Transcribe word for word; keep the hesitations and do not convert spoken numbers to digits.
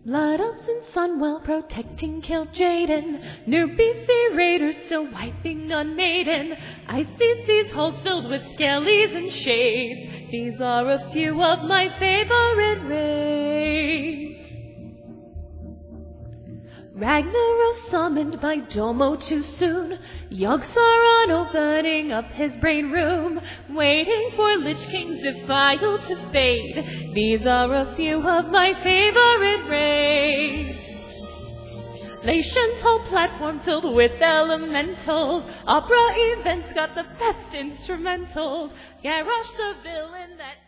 Blood Elves and Sunwell protecting Kill Jaden. New B C Raiders still wiping on Maiden. Icy Seas holds filled with skellies and shades. These are a few of my favorite raids. Ragnaros summoned by Domo too soon. Yogg-Saron opening up his brain room, waiting for Lich King's defile to fade. These are a few of my favorite raids. Lacian's whole platform filled with elementals. Opera events got the best instrumentals. Garrosh the villain that